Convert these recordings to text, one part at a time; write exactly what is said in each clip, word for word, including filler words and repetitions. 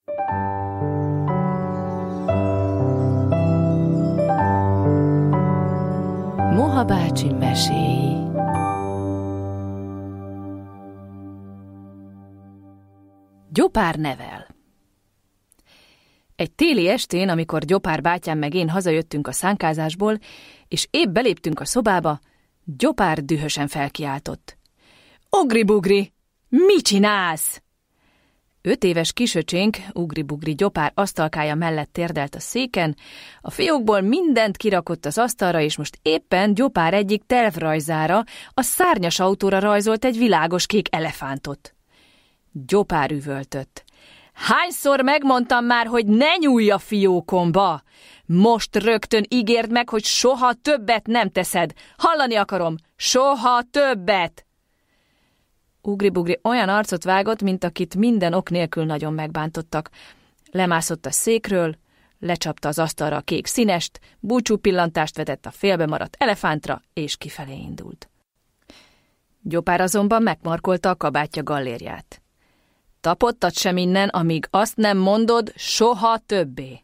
Moha bácsi meséi. Gyopár nevel. Egy téli estén, amikor Gyopár bátyám meg én hazajöttünk a szánkázásból, és épp beléptünk a szobába, Gyopár dühösen felkiáltott. Ugri-bugri, mit csinálsz? Öt éves kisöcsénk, Ugri-bugri Gyopár asztalkája mellett térdelt a széken, a fiókból mindent kirakott az asztalra, és most éppen Gyopár egyik tervrajzára, a szárnyas autóra rajzolt egy világos kék elefántot. Gyopár üvöltött. Hányszor megmondtam már, hogy ne nyúlj a fiókomba? Most rögtön ígérd meg, hogy soha többet nem teszed. Hallani akarom, soha többet! Ugri-bugri olyan arcot vágott, mint akit minden ok nélkül nagyon megbántottak. Lemászott a székről, lecsapta az asztalra a kék színest, búcsú pillantást vetett a félbe maradt elefántra, és kifelé indult. Gyopár azonban megmarkolta a kabátja gallérját. Tapottad sem innen, amíg azt nem mondod, soha többé.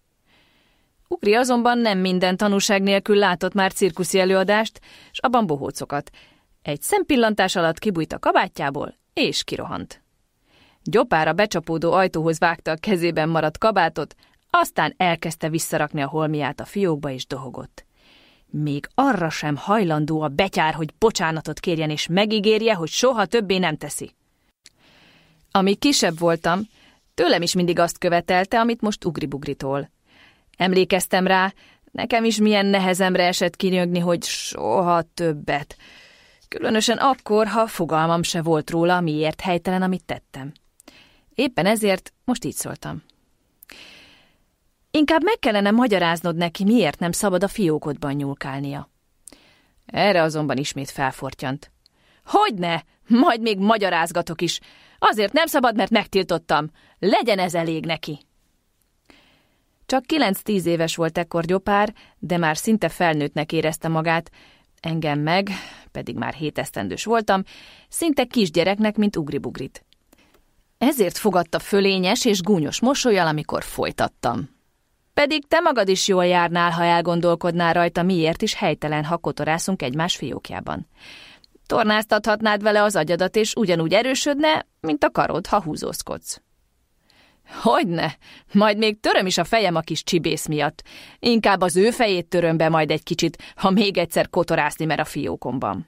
Ugri azonban nem minden tanúság nélkül látott már cirkuszi előadást, s abban bohócokat. Egy szempillantás alatt kibújt a kabátjából, és kirohant. Gyopár a becsapódó ajtóhoz vágta a kezében maradt kabátot, aztán elkezdte visszarakni a holmiát a fiókba, és dohogott. Még arra sem hajlandó a betyár, hogy bocsánatot kérjen, és megígérje, hogy soha többé nem teszi. Amíg kisebb voltam, tőlem is mindig azt követelte, amit most Ugri-bugritól. Emlékeztem rá, nekem is milyen nehezemre esett kinyögni, hogy soha többet. Különösen akkor, ha fogalmam se volt róla, miért helytelen, amit tettem. Éppen ezért most így szóltam. Inkább meg kellene magyaráznod neki, miért nem szabad a fiókodban nyúlkálnia. Erre azonban ismét felfortyant. Hogyne, majd még magyarázgatok is. Azért nem szabad, mert megtiltottam. Legyen ez elég neki. Csak kilenc-tíz éves volt ekkor Gyopár, de már szinte felnőttnek érezte magát. Engem meg, pedig már hét esztendős voltam, szinte kisgyereknek, mint Ugri-bugrit. Ezért fogadta fölényes és gúnyos mosollyal, amikor folytattam. Pedig te magad is jól járnál, ha elgondolkodnál rajta, miért is helytelen, ha kotorászunk egymás fiókjában. Tornáztathatnád vele az agyadat, és ugyanúgy erősödne, mint a karod, ha húzózkodsz. Hogyne, majd még töröm is a fejem a kis csibész miatt. Inkább az ő fejét töröm be majd egy kicsit, ha még egyszer kotorászni mer a fiókomban.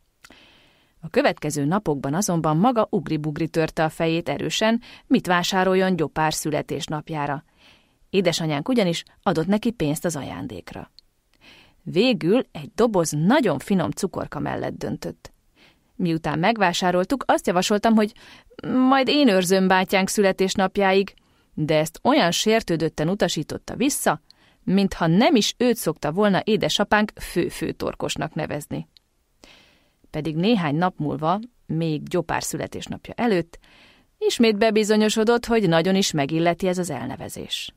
A következő napokban azonban maga Ugri-bugri törte a fejét erősen, mit vásároljon Gyopár születésnapjára. Édesanyánk ugyanis adott neki pénzt az ajándékra. Végül egy doboz nagyon finom cukorka mellett döntött. Miután megvásároltuk, azt javasoltam, hogy majd én őrzöm bátyánk születésnapjáig, de ezt olyan sértődötten utasította vissza, mintha nem is őt szokta volna édesapánk fő-főtorkosnak nevezni. Pedig néhány nap múlva, még Gyopár születésnapja előtt, ismét bebizonyosodott, hogy nagyon is megilleti ez az elnevezés.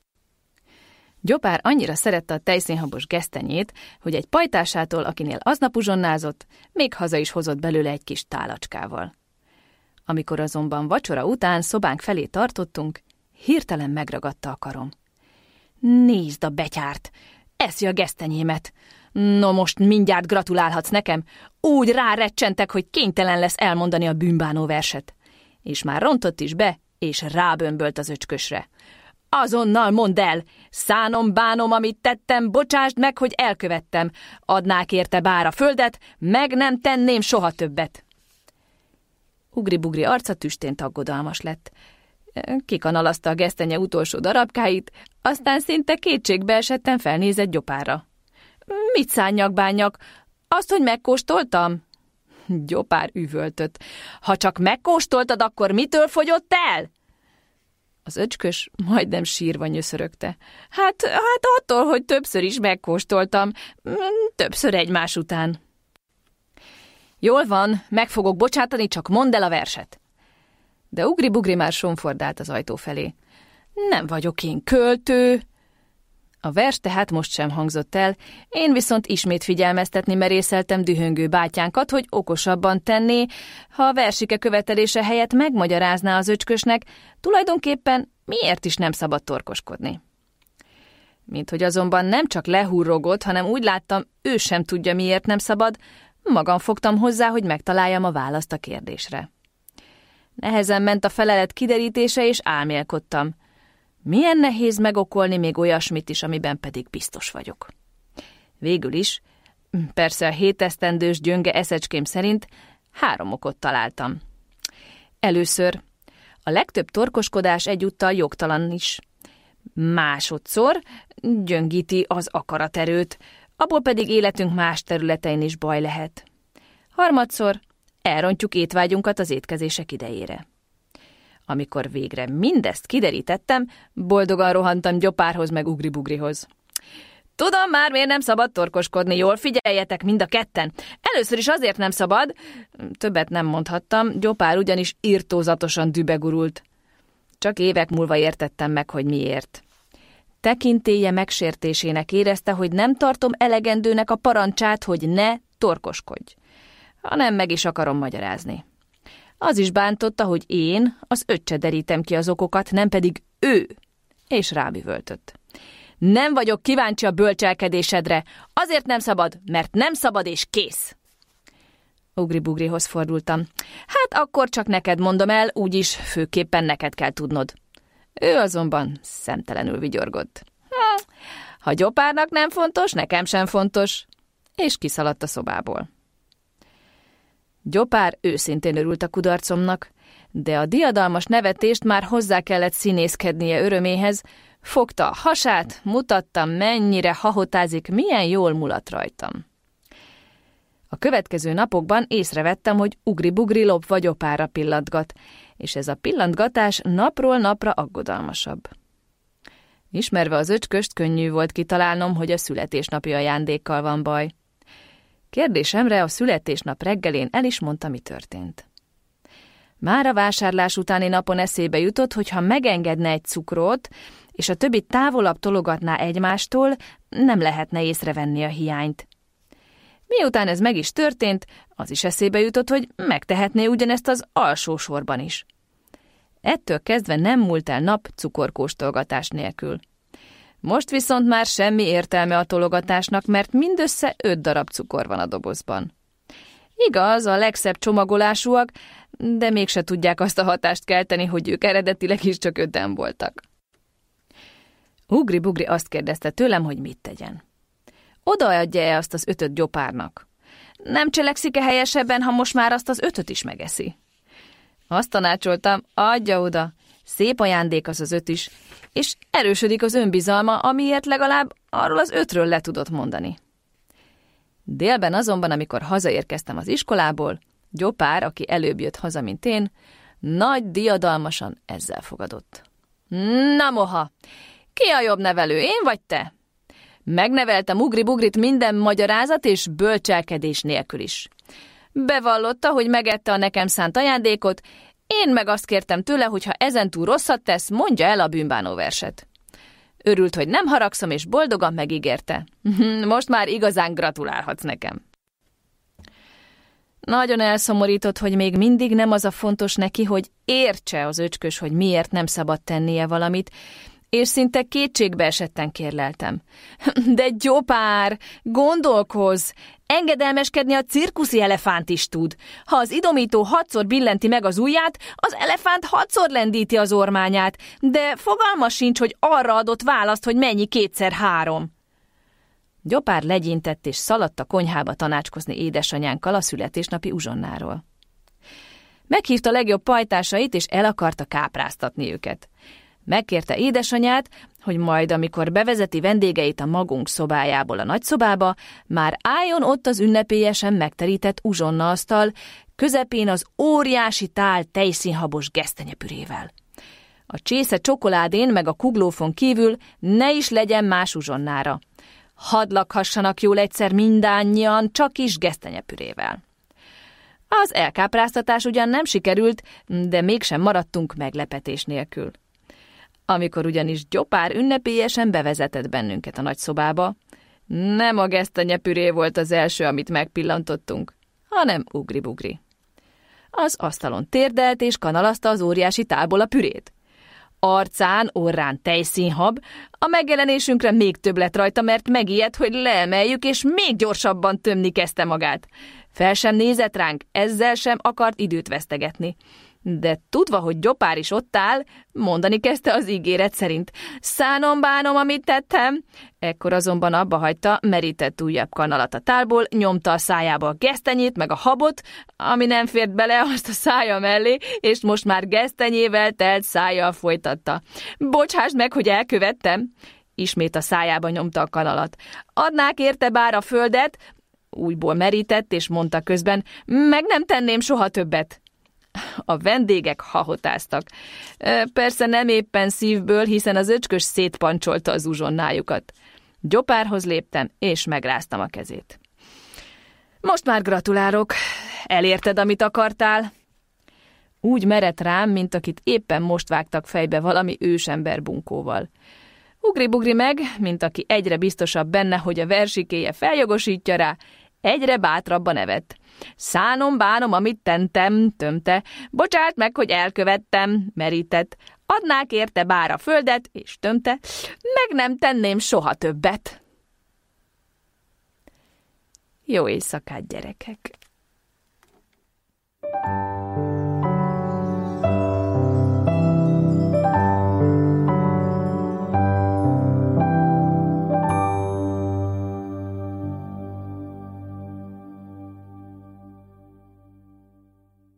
Gyopár annyira szerette a tejszínhabos gesztenyét, hogy egy pajtásától, akinél aznap uzsonnázott, még haza is hozott belőle egy kis tálacskával. Amikor azonban vacsora után szobánk felé tartottunk, hirtelen megragadta a karom. Nézd a betyárt! Eszi a gesztenyémet! No most mindjárt gratulálhatsz nekem! Úgy rárecsentek, hogy kénytelen lesz elmondani a bűnbánó verset. És már rontott is be, és rábömbölt az öcskösre. Azonnal mondd el! Szánom, bánom, amit tettem, bocsásd meg, hogy elkövettem. Adnák érte bár a földet, meg nem tenném soha többet. Ugri-bugri arca tüstént aggodalmas lett. Kikanalazta a gesztenye utolsó darabkáit, aztán szinte kétségbe esetten felnézett Gyopárra. Mit szánjak-bánjak? Azt, hogy megkóstoltam? Gyopár üvöltött. Ha csak megkóstoltad, akkor mitől fogyott el? Az öcskös majdnem sírva nyöszörögte. Hát, hát attól, hogy többször is megkóstoltam. Többször egymás után. Jól van, meg fogok bocsátani, csak mondd el a verset. De Ugri-bugri már somfordált az ajtó felé. Nem vagyok én költő. A vers tehát most sem hangzott el, én viszont ismét figyelmeztetni merészeltem dühöngő bátyánkat, hogy okosabban tenné, ha a versike követelése helyett megmagyarázná az öcskösnek, tulajdonképpen miért is nem szabad torkoskodni. Minthogy azonban nem csak lehúrrogott, hanem úgy láttam, ő sem tudja, miért nem szabad, magam fogtam hozzá, hogy megtaláljam a választ a kérdésre. Nehezen ment a felelet kiderítése, és álmélkodtam. Milyen nehéz megokolni még olyasmit is, amiben pedig biztos vagyok. Végül is, persze a hétesztendős gyönge eszecském szerint három okot találtam. Először, a legtöbb torkoskodás egyúttal jogtalan is. Másodszor gyöngíti az akaraterőt, abból pedig életünk más területein is baj lehet. Harmadszor elrontjuk étvágyunkat az étkezések idejére. Amikor végre mindezt kiderítettem, boldogan rohantam Gyopárhoz meg Ugri-Bugrihoz. Tudom már, miért nem szabad torkoskodni, jól figyeljetek mind a ketten. Először is azért nem szabad, többet nem mondhattam, Gyopár ugyanis irtózatosan dübegurult. Csak évek múlva értettem meg, hogy miért. Tekintélye megsértésének érezte, hogy nem tartom elegendőnek a parancsát, hogy ne torkoskodj, hanem meg is akarom magyarázni. Az is bántotta, hogy én az öccse derítem ki az okokat, nem pedig ő, és rábüvöltött. Nem vagyok kíváncsi a bölcselkedésedre, azért nem szabad, mert nem szabad és kész. Ugri-Bugrihoz fordultam. Hát akkor csak neked mondom el, úgyis főképpen neked kell tudnod. Ő azonban szemtelenül vigyorgott. Hm, ha Gyopárnak nem fontos, nekem sem fontos, és kiszaladt a szobából. Gyopár őszintén örült a kudarcomnak, de a diadalmas nevetést már hozzá kellett színészkednie öröméhez, fogta a hasát, mutatta, mennyire hahotázik, milyen jól mulat rajtam. A következő napokban észrevettem, hogy Ugri-Bugri lopva Gyopárra pillantgat, és ez a pillantgatás napról napra aggodalmasabb. Ismerve az öcsköst, könnyű volt kitalálnom, hogy a születésnapi ajándékkal van baj. Kérdésemre a születésnap reggelén el is mondta, mi történt. Már a vásárlás utáni napon eszébe jutott, hogy ha megengedne egy cukrot, és a többit távolabb tologatná egymástól, nem lehetne észrevenni a hiányt. Miután ez meg is történt, az is eszébe jutott, hogy megtehetné ugyanezt az alsó sorban is. Ettől kezdve nem múlt el nap cukorkóstolgatás nélkül. Most viszont már semmi értelme a tologatásnak, mert mindössze öt darab cukor van a dobozban. Igaz, a legszebb csomagolásúak, de mégse tudják azt a hatást kelteni, hogy ők eredetileg is csak öten voltak. Ugri-Bugri azt kérdezte tőlem, hogy mit tegyen. Odaadja-e azt az ötöt Gyopárnak? Nem cselekszik-e helyesebben, ha most már azt az ötöt is megeszi? Azt tanácsoltam, adja oda, szép ajándék az az öt is, és erősödik az önbizalma, amiért legalább arról az ötről le tudott mondani. Délben azonban, amikor hazaérkeztem az iskolából, Gyopár, aki előbb jött haza, mint én, nagy diadalmasan ezzel fogadott. Na moha, ki a jobb nevelő, én vagy te? Megneveltem Ugri-Bugrit minden magyarázat és bölcselkedés nélkül is. Bevallotta, hogy megette a nekem szánt ajándékot, én meg azt kértem tőle, hogy ha ezentúl rosszat tesz, mondja el a bűnbánó verset. Örült, hogy nem haragszom, és boldogan megígérte. Most már igazán gratulálhatsz nekem. Nagyon elszomorított, hogy még mindig nem az a fontos neki, hogy értse az öcskös, hogy miért nem szabad tennie valamit, és szinte kétségbe esetten kérleltem. De Gyopár, gondolkozz! Engedelmeskedni a cirkuszi elefánt is tud. Ha az idomító hatszor billenti meg az ujját, az elefánt hatszor lendíti az ormányát, de fogalma sincs, hogy arra adott választ, hogy mennyi kétszer három. Gyopár legyintett és szaladt a konyhába tanácskozni édesanyánkkal a születésnapi uzsonnáról. Meghívta legjobb pajtásait, és el akarta kápráztatni őket. Megkérte édesanyát, hogy majd, amikor bevezeti vendégeit a magunk szobájából a nagyszobába, már álljon ott az ünnepélyesen megterített uzsonnaasztal, közepén az óriási tál tejszínhabos gesztenyepürével. A csésze csokoládén meg a kuglófon kívül ne is legyen más uzsonnára. Hadd lakhassanak jól egyszer mindannyian, csak is gesztenyepürével. Az elkápráztatás ugyan nem sikerült, de mégsem maradtunk meglepetés nélkül. Amikor ugyanis Gyopár ünnepélyesen bevezetett bennünket a nagyszobába, nem a gesztenyepüré volt az első, amit megpillantottunk, hanem Ugri-Bugri. Az asztalon térdelt és kanalazta az óriási tálból a pürét. Arcán, orrán tejszínhab, a megjelenésünkre még több lett rajta, mert megijedt, hogy leemeljük, és még gyorsabban tömni kezdte magát. Fel sem nézett ránk, ezzel sem akart időt vesztegetni. De tudva, hogy Gyopár is ott áll, mondani kezdte az ígéret szerint. Szánom bánom, amit tettem. Ekkor azonban abba hagyta, merített újabb kanalat a tálból, nyomta a szájába a gesztenyét, meg a habot, ami nem fért bele, azt a szája mellé, és most már gesztenyével telt szájjal folytatta. Bocsásd meg, hogy elkövettem. Ismét a szájába nyomta a kanalat. Adnák érte bár a földet, újból merített, és mondta közben, meg nem tenném soha többet. A vendégek hahotáztak. Persze nem éppen szívből, hiszen az öcskös szétpancsolta az uzsonnájukat. Gyopárhoz léptem, és megráztam a kezét. Most már gratulálok. Elérted, amit akartál? Úgy merett rám, mint akit éppen most vágtak fejbe valami ősember bunkóval. Ugri-bugri meg, mint aki egyre biztosabb benne, hogy a versikéje feljogosítja rá, egyre bátrabban evett. Szánom bánom, amit tentem, tömte. Bocsáss meg, hogy elkövettem, merített. Adnák érte bár a földet, és tömte. Meg nem tenném soha többet. Jó éjszakát, gyerekek!